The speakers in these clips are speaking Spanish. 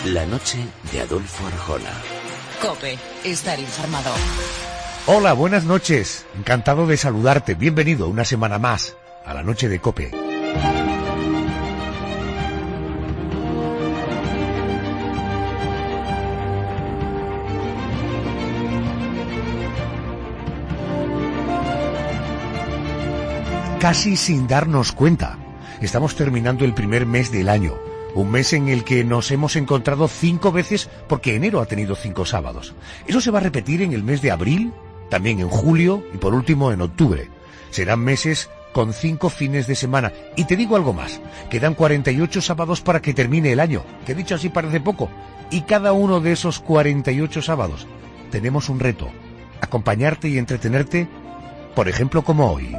La noche de Adolfo Arjona. COPE, estar informado. Hola, buenas noches. Encantado de saludarte. Bienvenido una semana más a la noche de COPE. Casi sin darnos cuenta, estamos terminando el primer mes del año. Un mes en el que nos hemos encontrado 5 veces porque enero ha tenido 5 sábados. Eso se va a repetir en el mes de abril, también en julio y por último en octubre. Serán meses con 5 fines de semana. Y te digo algo más, quedan 48 sábados para que termine el año, que dicho así parece poco. Y cada uno de esos 48 sábados tenemos un reto, acompañarte y entretenerte, por ejemplo como hoy.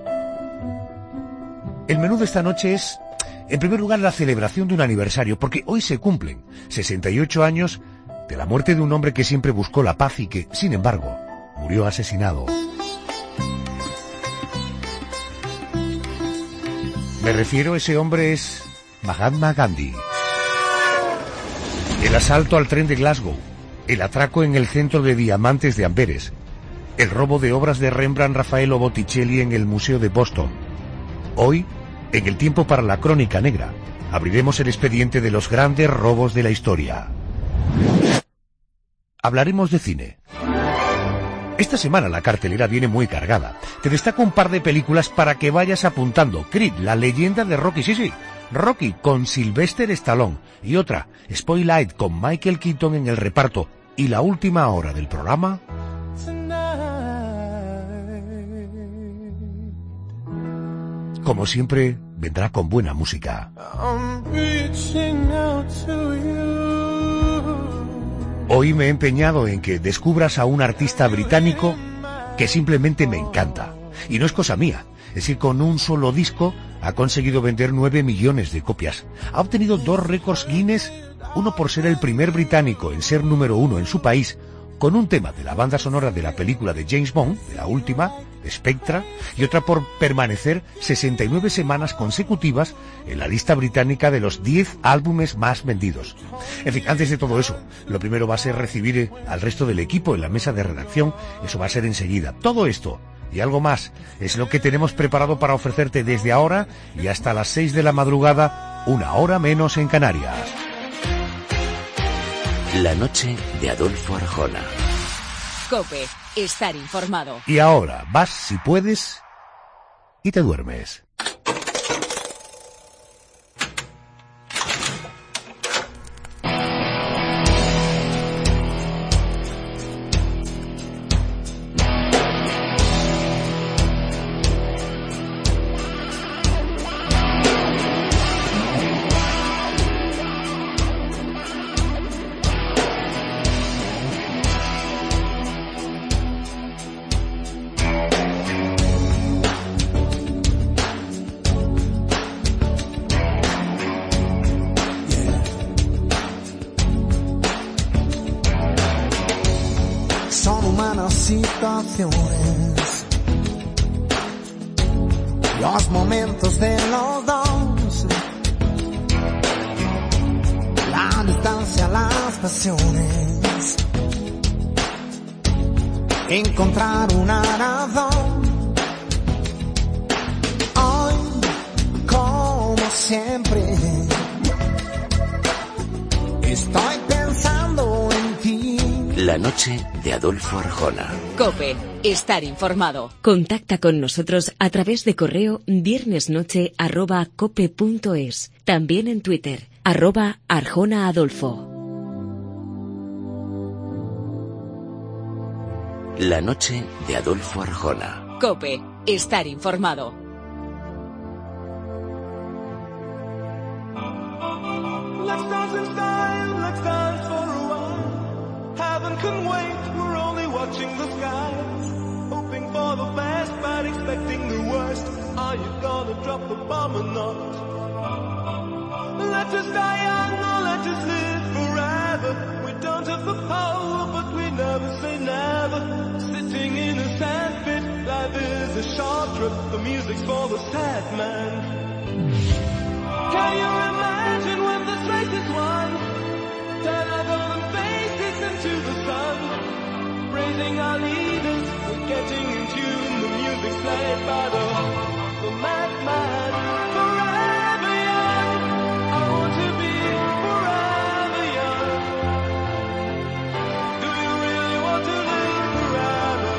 El menú de esta noche es, en primer lugar, la celebración de un aniversario, porque hoy se cumplen 68 años de la muerte de un hombre que siempre buscó la paz y que, sin embargo, murió asesinado. Me refiero, ese hombre es Mahatma Gandhi. El asalto al tren de Glasgow, el atraco en el centro de diamantes de Amberes, el robo de obras de Rembrandt, Rafael o Botticelli en el Museo de Boston. Hoy, en el tiempo para la crónica negra, abriremos el expediente de los grandes robos de la historia. Hablaremos de cine. Esta semana la cartelera viene muy cargada. Te destaco un par de películas para que vayas apuntando. Creed, la leyenda de Rocky, sí, Rocky con Sylvester Stallone. Y otra, Spotlight con Michael Keaton en el reparto. Y la última hora del programa... como siempre, vendrá con buena música. Hoy me he empeñado en que descubras a un artista británico que simplemente me encanta. Y no es cosa mía, es decir, con un solo disco ha conseguido vender 9 millones de copias. Ha obtenido 2 récords Guinness, uno por ser el primer británico en ser número 1 en su país, con un tema de la banda sonora de la película de James Bond, de la última, Spectra, y otra por permanecer 69 semanas consecutivas en la lista británica de los 10 álbumes más vendidos. En fin, antes de todo eso, lo primero va a ser recibir al resto del equipo en la mesa de redacción. Eso va a ser enseguida. Todo esto y algo más es lo que tenemos preparado para ofrecerte desde ahora y hasta las 6 de la madrugada, una hora menos en Canarias. La noche de Adolfo Arjona. COPE, estar informado. Y ahora vas, si puedes, y te duermes. Los momentos de los dos, la distancia, las pasiones, encontrar una razón. Hoy, como siempre, estoy pensando en ti. La noche de Adolfo Arjona. COPE, estar informado. Contacta con nosotros a través de correo viernesnoche@cope.es. También en Twitter, @ArjonaAdolfo. La noche de Adolfo Arjona. COPE, estar informado. Can wait, we're only watching the skies, hoping for the best but expecting the worst. Are you gonna drop the bomb or not? Let us die young or let us live forever. We don't have the power but we never say never. Sitting in a sandpit, life is a short trip. The music's for the sad man. Can you imagine when this race is won? forgetting our leaders, we're getting in tune. The music's played by the madman. Forever young, I want to be forever young. Do you really want to live forever?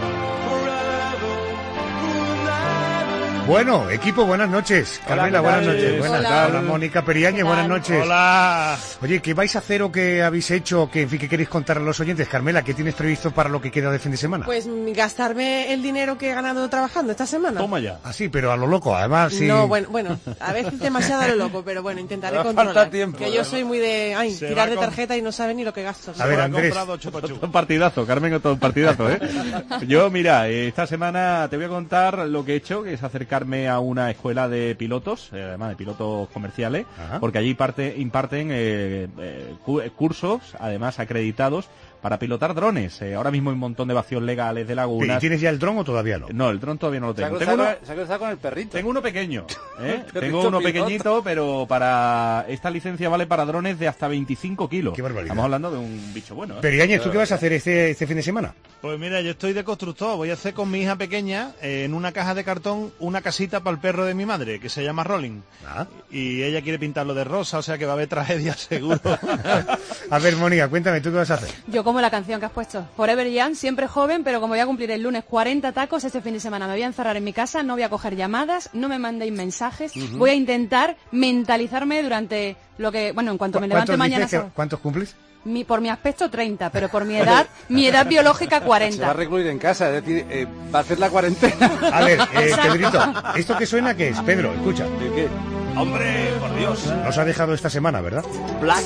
Bueno, equipo, buenas noches. Carmela, buenas noches. Buenas. Hola, Mónica Periáñez, buenas noches. Hola. Oye, ¿qué vais a hacer o qué habéis hecho? ¿Qué queréis contar a los oyentes? Carmela, ¿qué tienes previsto para lo que queda de fin de semana? Pues gastarme el dinero que he ganado trabajando esta semana. Toma ya. Ah, sí, pero a lo loco, además, sí. No, bueno, a veces demasiado a lo loco, pero bueno, intentaré controlar. Tiempo, que yo soy muy de tirar de tarjeta y no sabe ni lo que gasto. A ver, Andrés. Todo un partidazo, Carmen, todo un partidazo, ¿eh? Yo, mira, esta semana te voy a contar lo que he hecho, que es acercarme a una escuela de pilotos, además de pilotos comerciales, porque allí imparten cursos, además acreditados, para pilotar drones. Ahora mismo hay un montón de vacíos legales, de lagunas. ¿Y tienes ya el dron o todavía no? No, el dron todavía no lo tengo. Se ha cruzado con el perrito. Tengo uno pequeño, tengo uno pequeñito, pero para esta licencia vale para drones de hasta 25 kilos. Qué barbaridad. Estamos hablando de un bicho bueno, ¿eh? Periáñez, ¿tú qué vas a hacer este fin de semana? Pues mira, yo estoy de constructor. Voy a hacer con mi hija pequeña, en una caja de cartón, una casita para el perro de mi madre, que se llama Rolling. Y ella quiere pintarlo de rosa, o sea que va a haber tragedia seguro. A ver, Mónica, cuéntame, ¿tú qué vas a hacer? Yo como la canción que has puesto, Forever Young, siempre joven, pero como voy a cumplir el lunes 40 tacos, este fin de semana me voy a encerrar en mi casa, no voy a coger llamadas, no me mandéis mensajes, voy a intentar mentalizarme durante lo que, bueno, en cuanto me levante mañana... ¿Cuántos cumples? Por mi aspecto 30, pero por mi edad biológica 40. Se va a recluir en casa, es decir, va a hacer la cuarentena. A ver, Pedrito, ¿esto que suena qué es? Pedro, escucha. ¿De qué? ¡Hombre, por Dios! Nos ha dejado esta semana, ¿verdad? Black,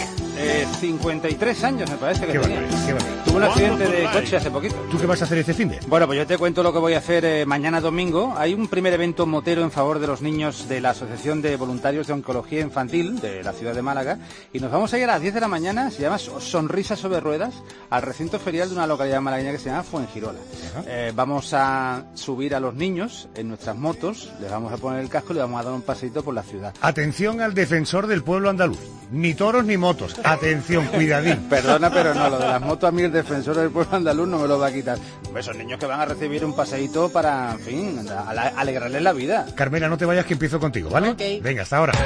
53 años me parece que tenía. Qué barbaridad. Tuvo un accidente de coche hace poquito. ¿Tú qué vas a hacer este finde? Bueno, pues yo te cuento lo que voy a hacer mañana domingo. Hay un primer evento motero en favor de los niños de la Asociación de Voluntarios de Oncología Infantil de la ciudad de Málaga. Y nos vamos a ir a las 10 de la mañana, se llama Sonrisas sobre Ruedas, al recinto ferial de una localidad malagueña que se llama Fuengirola. Vamos a subir a los niños en nuestras motos, les vamos a poner el casco y les vamos a dar un paseito por la ciudad. Atención al defensor del pueblo andaluz. Ni toros ni motos. Atención, cuidadín. Perdona, pero no, lo de las motos a mí el defensor del pueblo andaluz no me lo va a quitar. Esos niños que van a recibir un paseíto para, en fin, alegrarles la vida. Carmela, no te vayas que empiezo contigo, ¿vale? Okay. Venga, hasta ahora.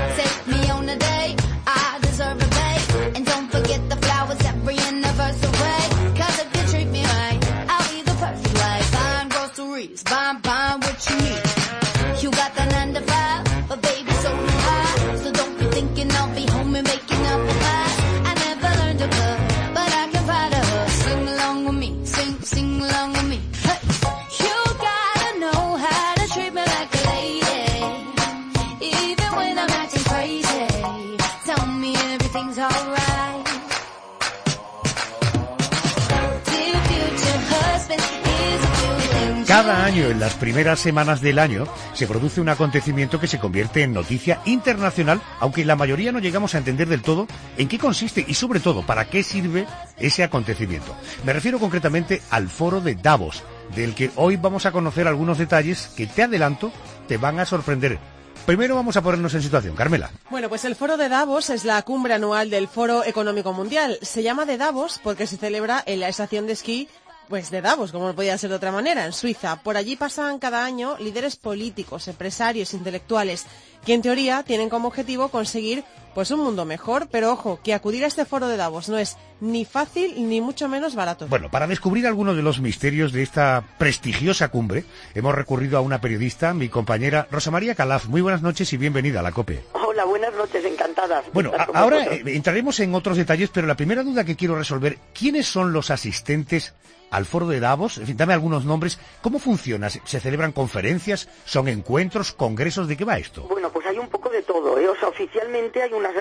Cada año, en las primeras semanas del año, se produce un acontecimiento que se convierte en noticia internacional, aunque la mayoría no llegamos a entender del todo en qué consiste y, sobre todo, para qué sirve ese acontecimiento. Me refiero concretamente al Foro de Davos, del que hoy vamos a conocer algunos detalles que, te adelanto, te van a sorprender. Primero vamos a ponernos en situación. Carmela. Bueno, pues el Foro de Davos es la cumbre anual del Foro Económico Mundial. Se llama de Davos porque se celebra en la estación de esquí pues de Davos, como no podía ser de otra manera, en Suiza. Por allí pasan cada año líderes políticos, empresarios, intelectuales, que en teoría tienen como objetivo conseguir pues un mundo mejor, pero ojo, que acudir a este Foro de Davos no es ni fácil ni mucho menos barato. Bueno, para descubrir algunos de los misterios de esta prestigiosa cumbre, hemos recurrido a una periodista, mi compañera Rosa María Calaf. Muy buenas noches y bienvenida a la COPE. Hola, buenas noches, encantada. Bueno, ahora entraremos en otros detalles, pero la primera duda que quiero resolver, ¿quiénes son los asistentes al Foro de Davos? En fin, dame algunos nombres. ¿Cómo funciona? ¿Se celebran conferencias? ¿Son encuentros, congresos? ¿De qué va esto? Bueno, pues hay un poco de todo, ¿eh? O sea, oficialmente hay unas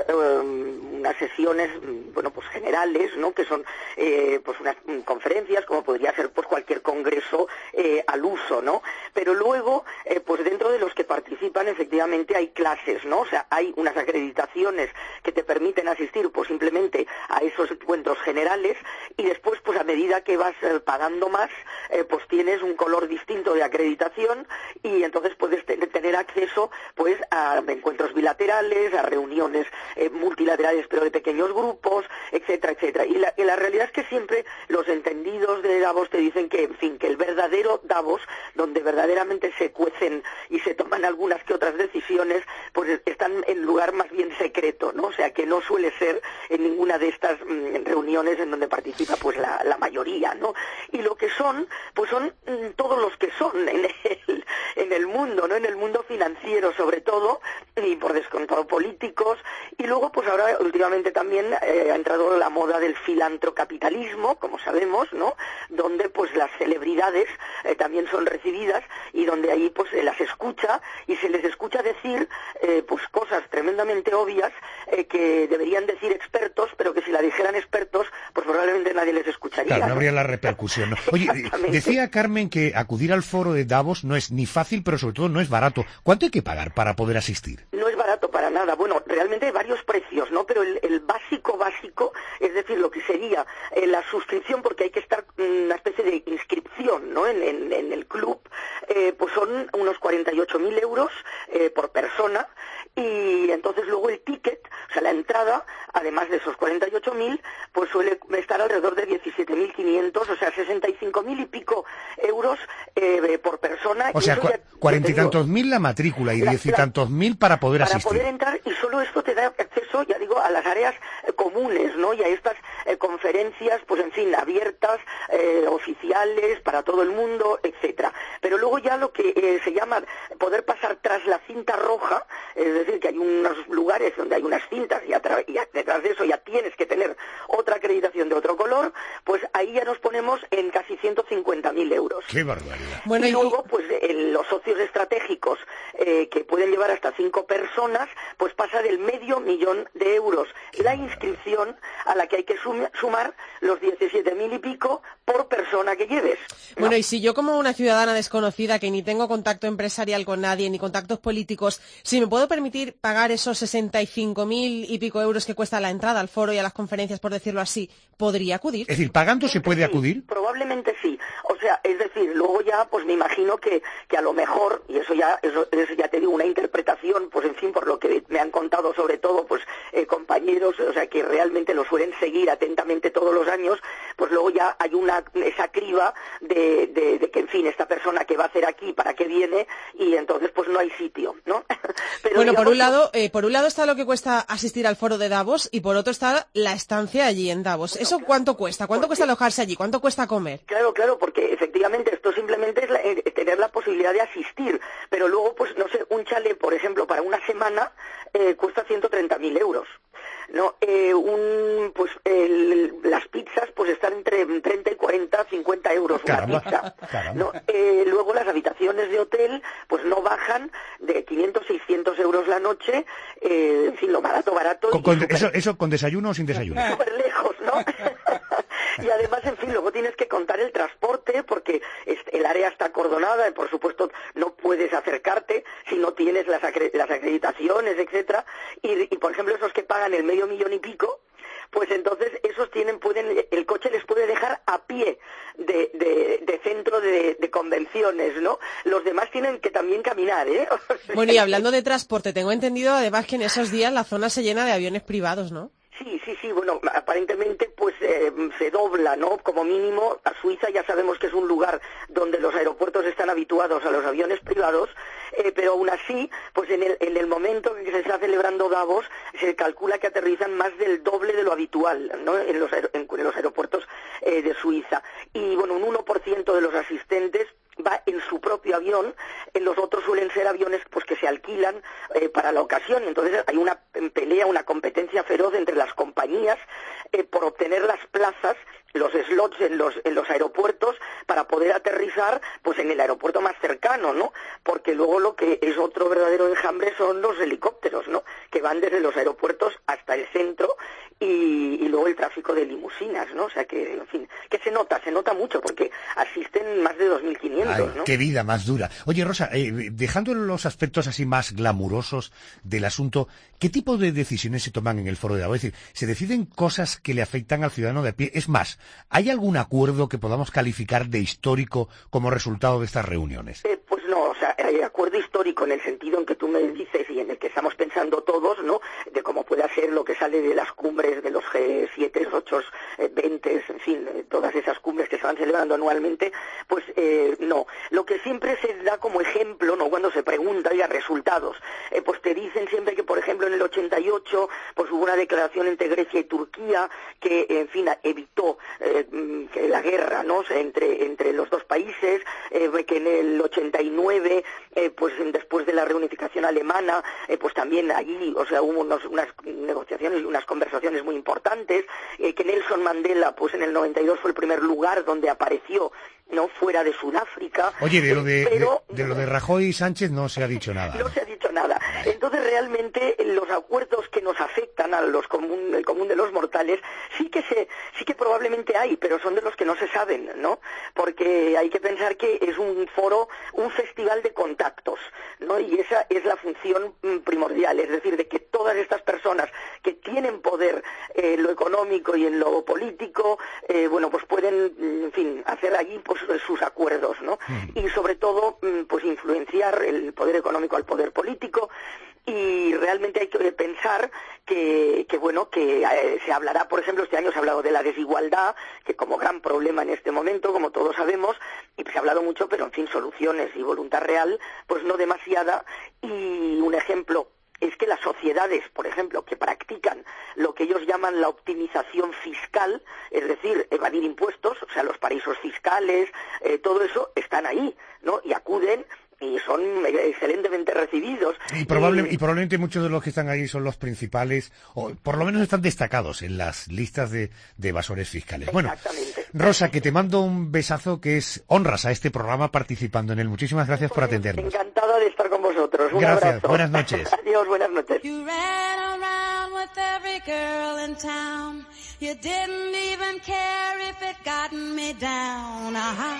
sesiones, bueno, pues generales, ¿no? Que son, pues unas conferencias, como podría ser, pues cualquier congreso al uso, ¿no? Pero luego, pues dentro de los que participan, efectivamente hay clases, ¿no? O sea, hay unas acreditaciones que te permiten asistir, pues simplemente a esos encuentros generales, y después, pues a medida que vas pagando más, pues tienes un color distinto de acreditación y entonces puedes tener acceso pues a encuentros bilaterales, a reuniones multilaterales pero de pequeños grupos, etcétera, etcétera. Y la realidad es que siempre los entendidos de Davos te dicen que, en fin, que el verdadero Davos, donde verdaderamente se cuecen y se toman algunas que otras decisiones, pues están en lugar más bien secreto, ¿no? O sea, que no suele ser en ninguna de estas reuniones en donde participa pues la mayoría, ¿no? Y lo que son, pues son todos los que son en el mundo, ¿no? En el mundo financiero sobre todo, y por descontado políticos, y luego pues ahora últimamente también ha entrado la moda del filantrocapitalismo, como sabemos, ¿no? Donde pues las celebridades también son recibidas y donde ahí pues se las escucha y se les escucha decir pues cosas tremendamente obvias que deberían decir expertos, pero que si la dijeran expertos pues probablemente nadie les escucharía. Claro, no habría la repercusión, ¿no? Oye, decía Carmen que acudir al foro de Davos no es ni fácil, pero sobre todo no es barato. ¿Cuánto hay que pagar para poder asistir? No es barato para nada. Bueno, realmente hay varios precios, ¿no? Pero el básico, es decir, lo que sería la suscripción, porque hay que estar una especie de inscripción, ¿no? En el club, pues son unos 48.000 euros por persona, y entonces luego el ticket, o sea, la entrada, además de esos 48.000, pues suele estar alrededor de 17.500, o sea, 65.000 y pico euros por persona. O sea, 40 y tantos mil la matrícula y 10 y tantos mil para poder asistir. Para poder entrar, y solo esto te da acceso, ya digo, a las áreas comunes, ¿no? Y a estas conferencias, pues en fin, abiertas, oficiales, para todo el mundo, etcétera. Pero luego ya lo que se llama poder pasar tras la cinta roja, es decir, que hay unos lugares donde hay unas cintas y detrás de eso ya tienes que tener otra acreditación de otro color, pues ahí ya nos ponemos en casi 150.000 euros. ¡Qué barbaridad! Bueno, y luego, pues los socios estratégicos que pueden llevar hasta 5 personas, pues pasa del $500.000 de euros la inscripción, a la que hay que sumar los 17.000 y pico por persona que lleves, ¿no? Bueno, y si yo como una ciudadana desconocida que ni tengo contacto empresarial con nadie, ni contactos políticos, si me puedo permitir pagar esos 65.000 y pico euros que cuesta la entrada al foro y a las conferencias, por decirlo así, ¿podría acudir? Es decir, ¿pagando se puede acudir? Probablemente sí. O sea, es decir, luego ya, pues me imagino que a lo mejor, y eso ya te digo, una interpretación, pues en fin, por lo que me han contado sobre todo, pues compañeros, o sea, que realmente lo suelen seguir atentamente todos los años, pues luego ya hay esa criba de que, en fin, esta persona que va a hacer aquí, para qué viene, y entonces pues no hay sitio, ¿no? Pero bueno, digamos, por un lado está lo que cuesta asistir al foro de Davos y por otro está la estancia allí en Davos. ¿Eso cuánto cuesta? ¿Cuánto cuesta alojarse allí? ¿Cuánto cuesta comer? Claro, porque efectivamente esto simplemente es tener la posibilidad de asistir, pero luego, pues no sé, un chalet, por ejemplo, para una semana cuesta 130.000 euros. No, las pizzas pues están entre 30 y 40, 50 euros una pizza. No, luego las habitaciones de hotel pues no bajan de 500, 600 euros la noche, en fin, lo barato. ¿Eso con desayuno o sin desayuno? Súper lejos, ¿no? Y además, en fin, luego tienes que contar el transporte, porque el área está acordonada y, por supuesto, no puedes acercarte si no tienes las acreditaciones, etcétera. Y, por ejemplo, esos que pagan el $500.000 y pico, pues entonces esos el coche les puede dejar a pie de centro de convenciones, ¿no? Los demás tienen que también caminar, ¿eh? Bueno, y hablando de transporte, tengo entendido además que en esos días la zona se llena de aviones privados, ¿no? Sí, bueno, aparentemente pues se dobla, ¿no? Como mínimo, a Suiza ya sabemos que es un lugar donde los aeropuertos están habituados a los aviones privados, pero aún así, pues en el momento en que se está celebrando Davos, se calcula que aterrizan más del doble de lo habitual, ¿no? En los aeropuertos de Suiza. Y bueno, un 1% de los asistentes va en su propio avión, en los otros suelen ser aviones pues que se alquilan para la ocasión, y entonces hay una pelea, una competencia feroz entre las compañías por obtener las plazas, los slots en los aeropuertos para poder aterrizar pues en el aeropuerto más cercano, ¿no? Porque luego lo que es otro verdadero enjambre son los helicópteros, ¿no? Que van desde los aeropuertos hasta el centro, y luego el tráfico de limusinas, ¿no? O sea que, en fin, que se nota mucho, porque asisten más de 2.500, ¿no? ¡Qué vida más dura! Oye, Rosa, dejando los aspectos así más glamurosos del asunto, ¿qué tipo de decisiones se toman en el foro de Davos? Es decir, ¿se deciden cosas que le afectan al ciudadano de a pie? Es más, ¿Hay algún acuerdo que podamos calificar de histórico como resultado de estas reuniones? Pues no, o sea, hay acuerdo histórico en el sentido en que tú me dices y en el que estamos pensando todos, ¿no? De cómo pueda ser lo que sale de las cumbres de los G7, 8, 20, en fin, todas esas cumbres que se van celebrando anualmente, pues no. Lo que siempre se da como ejemplo, ¿no? Cuando se pregunta, oiga, resultados, pues te dicen siempre que, por ejemplo, en el 88, pues hubo una declaración entre Grecia y Turquía que, en fin, evitó que la guerra, ¿no? Entre los dos países, que en el 89, pues después de la reunificación alemana, pues también allí, o sea, hubo unas negociaciones y unas conversaciones muy importantes, que Nelson Mandela, pues en el 92 fue el primer lugar donde apareció, ¿no? Fuera de Sudáfrica. Oye, de lo de Rajoy y Sánchez no se ha dicho nada. No se ha dicho nada. Entonces, realmente, los acuerdos que nos afectan a el común de los mortales, sí que probablemente hay, pero son de los que no se saben, ¿no? Porque hay que pensar que es un foro, un festival de contactos, ¿no? Y esa es la función primordial, es decir, de que todas estas personas que tienen poder en lo económico y en lo político, bueno, pues pueden, en fin, hacer allí pues sus acuerdos, ¿no? Y sobre todo, pues influenciar el poder económico al poder político. Y realmente hay que pensar que se hablará, por ejemplo, este año se ha hablado de la desigualdad, que como gran problema en este momento, como todos sabemos, y se ha hablado mucho, pero en fin, soluciones y voluntad real, pues no demasiada. Y un ejemplo es que las sociedades, por ejemplo, que practican lo que ellos llaman la optimización fiscal, es decir, evadir impuestos, o sea, los paraísos fiscales, todo eso, están ahí, ¿no? Y acuden y son excelentemente recibidos. Y probablemente muchos de los que están ahí son los principales, o por lo menos están destacados en las listas de evasores fiscales. Bueno, Rosa, que te mando un besazo, que honras a este programa participando en él. Muchísimas gracias por atendernos. Encantada de estar con vosotros. Un gracias, abrazo. buenas noches. Adiós, buenas noches. You ran around with every girl in town. You didn't even care if it gotten me down.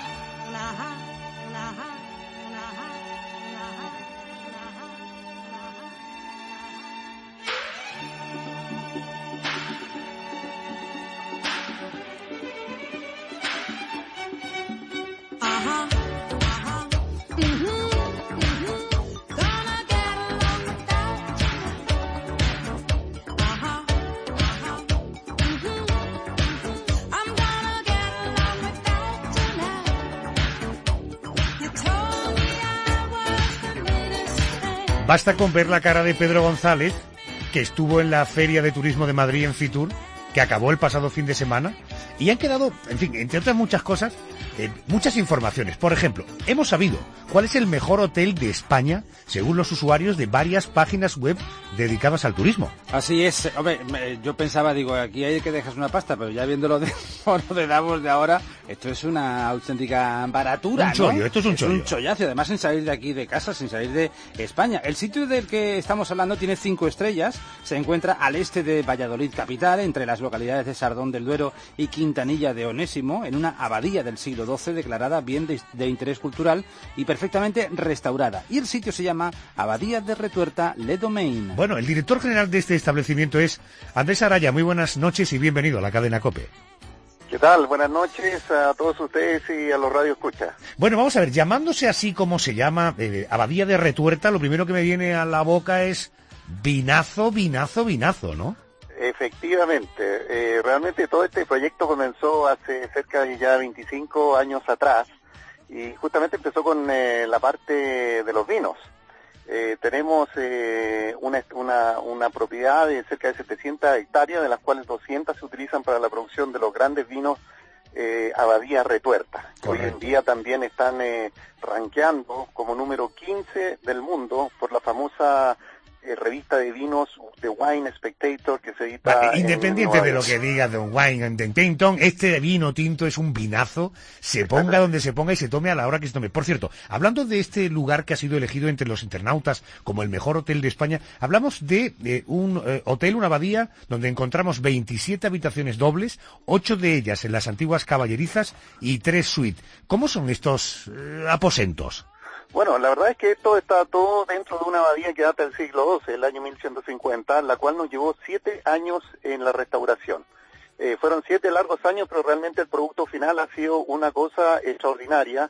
Basta con ver la cara de Pedro González, que estuvo en la Feria de Turismo de Madrid en Fitur, que acabó el pasado fin de semana, y han quedado, en fin, entre otras muchas cosas, muchas informaciones. Por ejemplo, hemos sabido cuál es el mejor hotel de España, según los usuarios de varias páginas web dedicadas al turismo. Así es. Hombre, yo pensaba, digo, aquí hay que dejar una pasta, pero ya viendo lo de Davos de ahora, esto es una auténtica baratura, un chollo, ¿no? Esto es un chollo. Es un chollazo, además sin salir de aquí de casa, sin salir de España. El sitio del que estamos hablando tiene 5 estrellas, se encuentra al este de Valladolid capital, entre las localidades de Sardón del Duero y Quintanilla de Onésimo, en una abadía del siglo XII declarada bien de interés cultural y perfectamente restaurada. Y el sitio se llama Abadía de Retuerta Le Domaine. Bueno, el director general de este establecimiento es Andrés Araya. Muy buenas noches y bienvenido a la cadena COPE. ¿Qué tal? Buenas noches a todos ustedes y a los radioescuchas. Bueno, vamos a ver, llamándose así como se llama, Abadía de Retuerta, lo primero que me viene a la boca es vinazo, ¿no? Efectivamente, realmente todo este proyecto comenzó hace cerca de ya 25 años atrás y justamente empezó con la parte de los vinos. Tenemos una propiedad de cerca de 700 hectáreas, de las cuales 200 se utilizan para la producción de los grandes vinos Abadía Retuerta. Hoy en día también están rankeando como número 15 del mundo por la famosa revista de vinos The Wine Spectator, que se edita independiente de lo que diga The Wine and Spectator, este vino tinto es un vinazo, se ponga donde se ponga y se tome a la hora que se tome. Por cierto, hablando de este lugar que ha sido elegido entre los internautas como el mejor hotel de España, hablamos de un hotel, una abadía, donde encontramos 27 habitaciones dobles, 8 de ellas en las antiguas caballerizas y 3 suites. ¿Cómo son estos aposentos? Bueno, la verdad es que esto está todo dentro de una abadía que data del siglo XII, el año 1150, la cual nos llevó 7 años en la restauración. Fueron 7 largos años, pero realmente el producto final ha sido una cosa extraordinaria,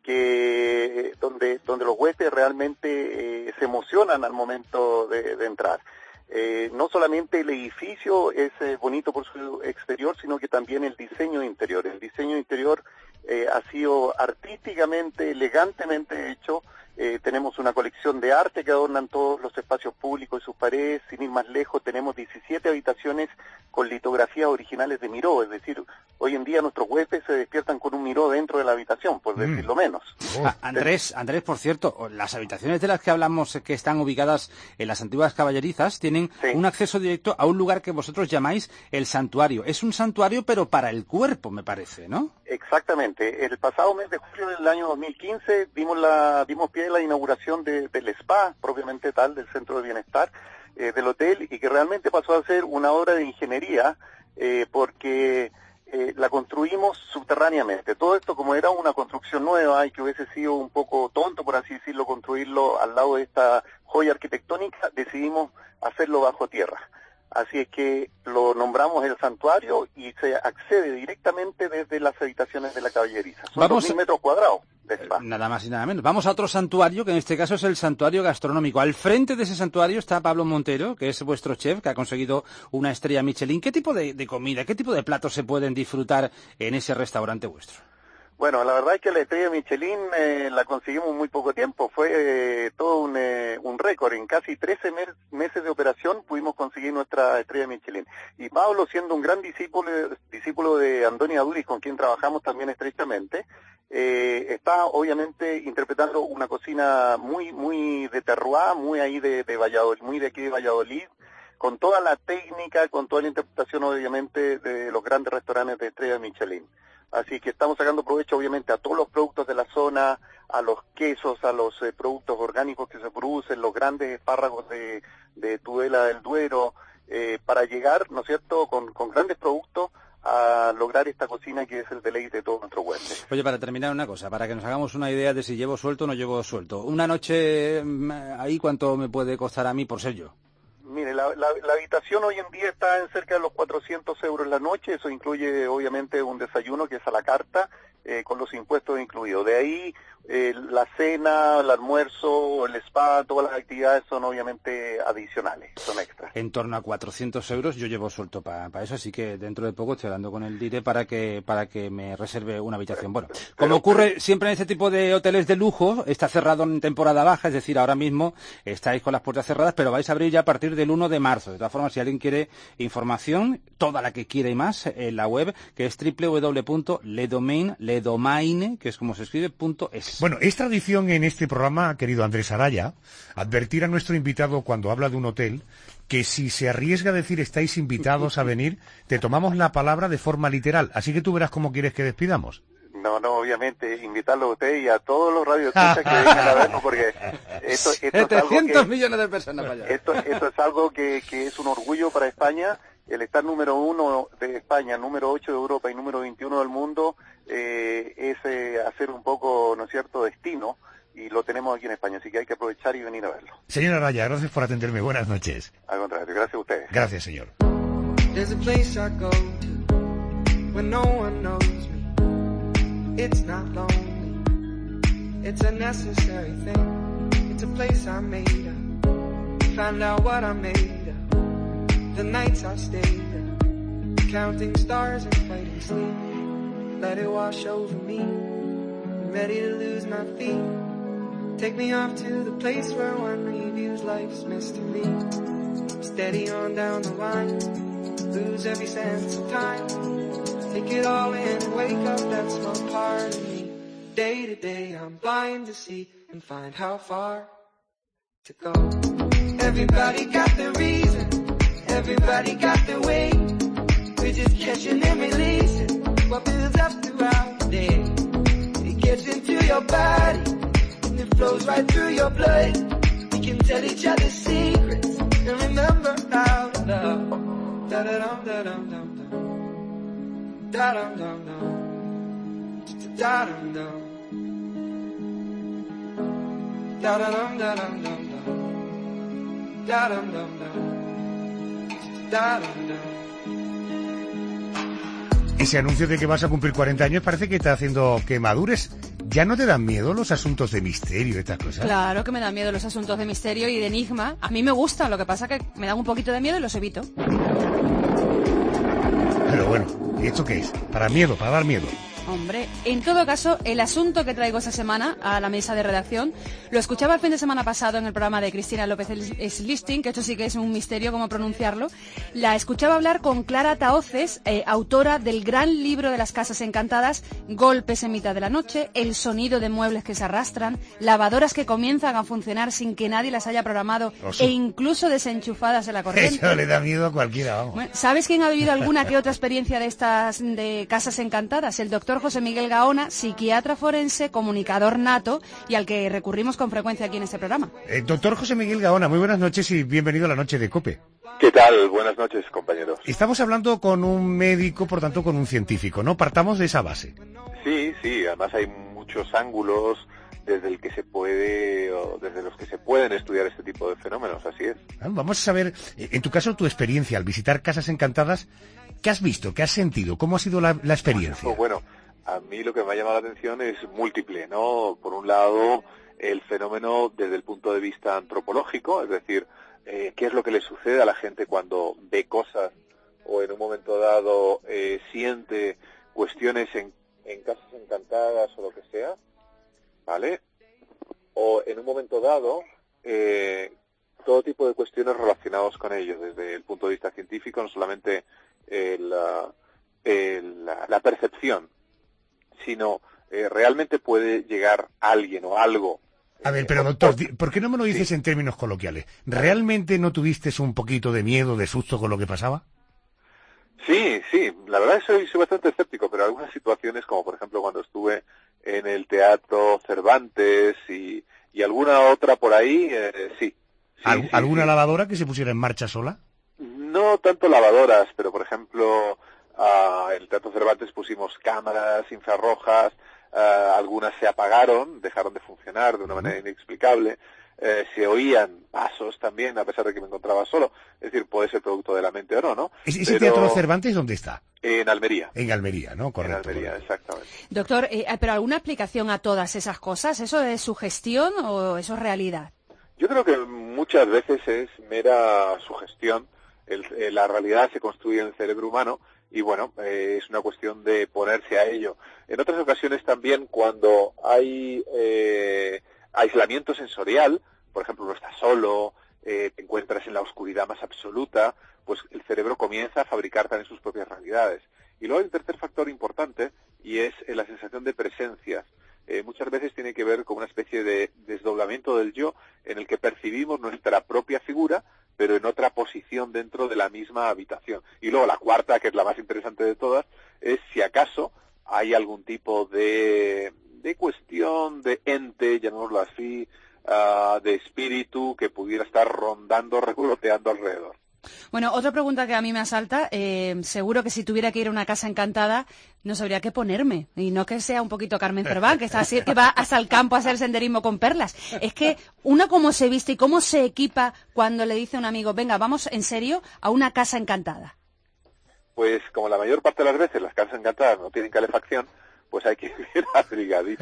que donde los huéspedes realmente se emocionan al momento de entrar. No solamente el edificio es bonito por su exterior, sino que también el diseño interior. El diseño interior ha sido artísticamente, elegantemente hecho. Tenemos una colección de arte que adornan todos los espacios públicos y sus paredes. Sin ir más lejos, tenemos 17 habitaciones con litografías originales de Miró, es decir, hoy en día nuestros huéspedes se despiertan con un Miró dentro de la habitación, por decirlo menos. Andrés, por cierto, las habitaciones de las que hablamos que están ubicadas en las antiguas caballerizas tienen un acceso directo a un lugar que vosotros llamáis el santuario. Es un santuario, pero para el cuerpo, me parece, ¿no? Exactamente. El pasado mes de julio del año 2015 dimos pie a la inauguración del spa, propiamente tal, del centro de bienestar del hotel, y que realmente pasó a ser una obra de ingeniería porque la construimos subterráneamente. Todo esto, como era una construcción nueva y que hubiese sido un poco tonto, por así decirlo, construirlo al lado de esta joya arquitectónica, decidimos hacerlo bajo tierra. Así es que lo nombramos el santuario y se accede directamente desde las habitaciones de la caballeriza. Son 2.000 metros cuadrados de spa. Nada más y nada menos. Vamos a otro santuario, que en este caso es el santuario gastronómico. Al frente de ese santuario está Pablo Montero, que es vuestro chef, que ha conseguido una estrella Michelin. ¿Qué tipo de comida, qué tipo de platos se pueden disfrutar en ese restaurante vuestro? Bueno, la verdad es que la estrella Michelin la conseguimos en muy poco tiempo. Fue todo un récord. En casi 13 meses de operación pudimos conseguir nuestra estrella Michelin. Y Pablo, siendo un gran discípulo de Andoni Aduriz, con quien trabajamos también estrechamente, está obviamente interpretando una cocina muy de terroir, muy ahí de Valladolid, muy de aquí de Valladolid, con toda la técnica, con toda la interpretación obviamente de los grandes restaurantes de estrella Michelin. Así que estamos sacando provecho obviamente a todos los productos de la zona, a los quesos, a los productos orgánicos que se producen, los grandes espárragos de Tudela del Duero, para llegar, ¿no es cierto?, con grandes productos a lograr esta cocina que es el deleite de todos nuestros huéspedes. Oye, para terminar una cosa, para que nos hagamos una idea de si llevo suelto o no llevo suelto. Una noche ahí, ¿cuánto me puede costar a mí por ser yo? Mire, la habitación hoy en día está en cerca de los 400 euros la noche. Eso incluye obviamente un desayuno que es a la carta, con los impuestos incluidos. De ahí la cena, el almuerzo, el spa, todas las actividades son obviamente adicionales, son extras. En torno a 400 euros yo llevo suelto para eso, así que dentro de poco estoy hablando con el Dire para que me reserve una habitación. Bueno, como ocurre siempre en este tipo de hoteles de lujo, está cerrado en temporada baja, es decir, ahora mismo estáis con las puertas cerradas, pero vais a abrir ya a partir del 1 de marzo. De todas formas, si alguien quiere información, toda la que quiera y más, en la web, que es www.ledomaine, que es como se escribe, .es. Bueno, es tradición en este programa, querido Andrés Araya, advertir a nuestro invitado cuando habla de un hotel que si se arriesga a decir estáis invitados a venir, te tomamos la palabra de forma literal. Así que tú verás cómo quieres que despidamos. No, obviamente, invitarlo a usted y a todos los radioescuchas que vengan a vernos, porque esto es 700 millones de personas para allá. Esto es algo que es un orgullo para España. El estar número 1 de España, número 8 de Europa y número 21 del mundo es hacer un poco, ¿no es cierto?, destino, y lo tenemos aquí en España, así que hay que aprovechar y venir a verlo. Señor Araya, gracias por atenderme. Buenas noches. Al contrario, gracias a ustedes. Gracias, señor. There's a place I go to when no one knows me. It's not lonely. It's a necessary thing. It's a place I made up. Found out what I made up. The nights I stayed up, counting stars and fighting sleep. Let it wash over me. I'm ready to lose my feet. Take me off to the place where one reviews life's mystery. Steady on down the line, lose every sense of time. Take it all in and wake up that small part of me. Day to day I'm blind to see and find how far to go. Everybody got their reason, everybody got their way. We're just catching and releasing what builds up throughout the day. It gets into your body and it flows right through your blood. We can tell each other secrets and remember how to love. Da-da-dum, da-dum, dum, dum. Da-dum, dum, dum. Da-dum, dum. Da-da-dum, da-dum, dum, dum. Da-dum, dum, dum. Da-dum, dum. ese anuncio de que vas a cumplir 40 años parece que está haciendo que madures. ¿Ya no te dan miedo los asuntos de misterio y estas cosas? Claro que me dan miedo los asuntos de misterio y de enigma. A mí me gustan, lo que pasa que me dan un poquito de miedo y los evito. Pero bueno, ¿y esto qué es? ¿Para miedo? ¿Para dar miedo? Hombre, en todo caso, el asunto que traigo esta semana a la mesa de redacción lo escuchaba el fin de semana pasado en el programa de Cristina López Slisting, que esto sí que es un misterio cómo pronunciarlo. La escuchaba hablar con Clara Tahoces, autora del gran libro de las casas encantadas, Golpes en mitad de la noche, El sonido de muebles que se arrastran, lavadoras que comienzan a funcionar sin que nadie las haya programado e incluso desenchufadas en la corriente. Eso le da miedo a cualquiera, vamos. Bueno, ¿sabes quién ha vivido alguna que otra experiencia de estas de casas encantadas? El doctor José Miguel Gaona, psiquiatra forense, comunicador nato y al que recurrimos con frecuencia aquí en este programa. Doctor José Miguel Gaona, muy buenas noches y bienvenido a la noche de COPE. ¿Qué tal? Buenas noches, compañeros. Estamos hablando con un médico, por tanto con un científico, ¿no? Partamos de esa base. Sí, además hay muchos ángulos desde los que se pueden estudiar este tipo de fenómenos, así es. Vamos a saber, en tu caso, tu experiencia al visitar casas encantadas, ¿qué has visto? ¿Qué has sentido? ¿Cómo ha sido la experiencia? Bueno, a mí lo que me ha llamado la atención es múltiple, ¿no? Por un lado, el fenómeno desde el punto de vista antropológico, es decir, qué es lo que le sucede a la gente cuando ve cosas o en un momento dado siente cuestiones en casas encantadas o lo que sea, ¿vale? O en un momento dado, todo tipo de cuestiones relacionadas con ellos, desde el punto de vista científico, no solamente la percepción, sino realmente puede llegar alguien o algo. A ver, pero doctor, ¿por qué no me lo dices en términos coloquiales? ¿Realmente no tuviste un poquito de miedo, de susto con lo que pasaba? Sí, la verdad es que soy bastante escéptico, pero algunas situaciones, como por ejemplo cuando estuve en el Teatro Cervantes y alguna otra por ahí, sí. ¿Alguna lavadora que se pusiera en marcha sola? No tanto lavadoras, pero por ejemplo, en el Teatro Cervantes pusimos cámaras infrarrojas, algunas se apagaron, dejaron de funcionar de una manera inexplicable, se oían pasos también, a pesar de que me encontraba solo, es decir, puede ser producto de la mente o no, ¿no? ¿Ese Teatro Cervantes dónde está? En Almería. En Almería, ¿no? Correcto. En Almería, exactamente. Doctor, ¿pero alguna explicación a todas esas cosas? ¿Eso es sugestión o eso es realidad? Yo creo que muchas veces es mera sugestión. La realidad se construye en el cerebro humano y bueno, es una cuestión de ponerse a ello. En otras ocasiones también cuando hay aislamiento sensorial, por ejemplo, no estás solo, te encuentras en la oscuridad más absoluta, pues el cerebro comienza a fabricar también sus propias realidades. Y luego hay un tercer factor importante y es la sensación de presencias. Muchas veces tiene que ver con una especie de desdoblamiento del yo en el que percibimos nuestra propia figura, pero en otra posición dentro de la misma habitación. Y luego la cuarta, que es la más interesante de todas, es si acaso hay algún tipo de cuestión, de ente, llamémoslo así, de espíritu que pudiera estar rondando, revoloteando alrededor. Bueno, otra pregunta que a mí me asalta, seguro que si tuviera que ir a una casa encantada no sabría qué ponerme, y no que sea un poquito Carmen Cerván, que va hasta el campo a hacer senderismo con perlas. Es que una cómo se viste y cómo se equipa cuando le dice a un amigo, venga, vamos en serio a una casa encantada. Pues como la mayor parte de las veces las casas encantadas no tienen calefacción, pues hay que ir abrigadito.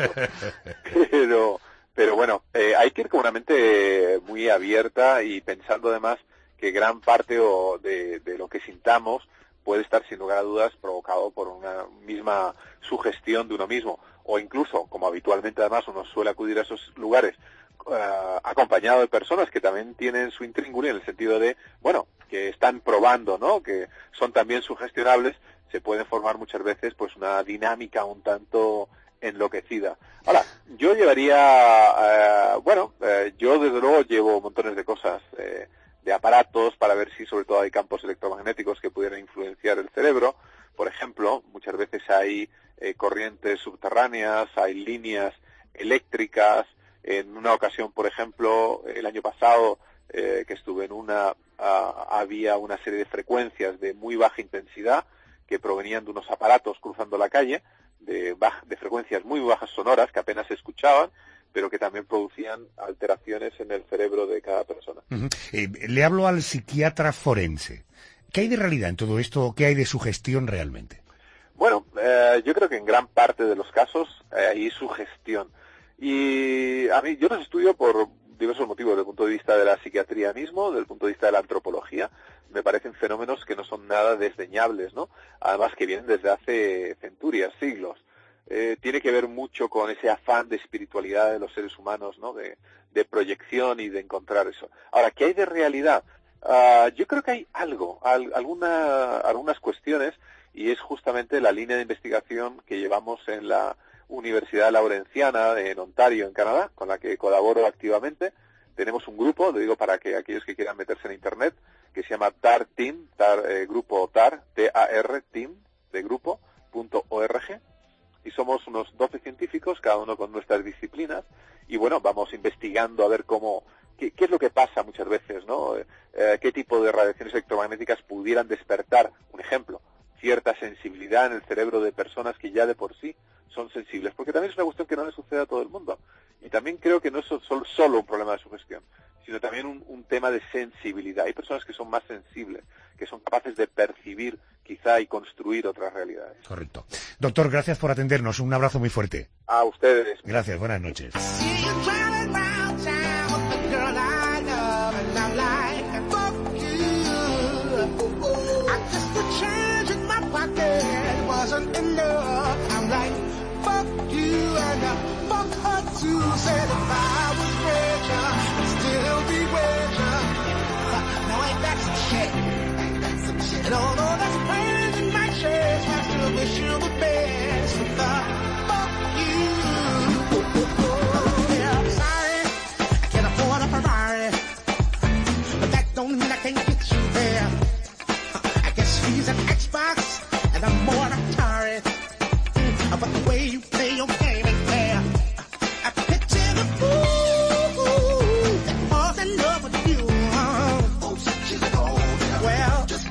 Pero bueno, hay que ir con una mente muy abierta y pensando además que gran parte de lo que sintamos puede estar sin lugar a dudas provocado por una misma sugestión de uno mismo, o incluso, como habitualmente además uno suele acudir a esos lugares acompañado de personas que también tienen su intríngulis en el sentido de, bueno, que están probando, ¿no?, que son también sugestionables, se pueden formar muchas veces pues una dinámica un tanto enloquecida. Ahora, yo llevaría, yo desde luego llevo montones de cosas, de aparatos para ver si sobre todo hay campos electromagnéticos que pudieran influenciar el cerebro. Por ejemplo, muchas veces hay corrientes subterráneas, hay líneas eléctricas. En una ocasión, por ejemplo, el año pasado, que estuve en había una serie de frecuencias de muy baja intensidad que provenían de unos aparatos cruzando la calle, de frecuencias muy bajas sonoras que apenas se escuchaban, pero que también producían alteraciones en el cerebro de cada persona. Le hablo al psiquiatra forense. ¿Qué hay de realidad en todo esto? ¿Qué hay de sugestión realmente? Bueno, yo creo que en gran parte de los casos hay sugestión. Y a mí, yo los estudio por diversos motivos, desde el punto de vista de la psiquiatría mismo, desde el punto de vista de la antropología. Me parecen fenómenos que no son nada desdeñables, ¿no? Además que vienen desde hace centurias, siglos. Tiene que ver mucho con ese afán de espiritualidad de los seres humanos, ¿no? De proyección y de encontrar eso. Ahora, ¿qué hay de realidad? Yo creo que hay algunas cuestiones, y es justamente la línea de investigación que llevamos en la Universidad Laurenciana en Ontario, en Canadá, con la que colaboro activamente. Tenemos un grupo, lo digo para que aquellos que quieran meterse en Internet, que se llama TAR Team, grupo TAR, T-A-R, Team, de grupo.org. Y somos unos 12 científicos, cada uno con nuestras disciplinas, y bueno, vamos investigando a ver qué es lo que pasa muchas veces, ¿no? Qué tipo de radiaciones electromagnéticas pudieran despertar, un ejemplo, cierta sensibilidad en el cerebro de personas que ya de por sí son sensibles, porque también es una cuestión que no le sucede a todo el mundo. Y también creo que no es solo un problema de sugestión, sino también un tema de sensibilidad. Hay personas que son más sensibles, que son capaces de percibir quizá y construir otras realidades. Correcto. Doctor, gracias por atendernos. Un abrazo muy fuerte. A ustedes. Gracias, buenas noches. And although there's pain in my chest, I still wish you the best. Fuck you. Yeah, I'm sorry, I can't afford a Ferrari, but that don't mean I can't get you there. I guess he's an Xbox, and I'm more an Atari. But the way you play your game ain't fair. I picture the fool that falls in love with you. Oh, she's a gold. Well, just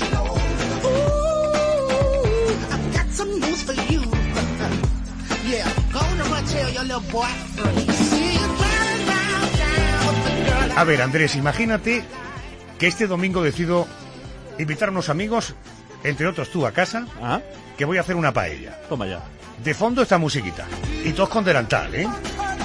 A ver, Andrés, imagínate que este domingo decido invitar a unos amigos, entre otros tú, a casa, que voy a hacer una paella. Toma ya. De fondo esta musiquita. Y todos con delantal, ¿eh?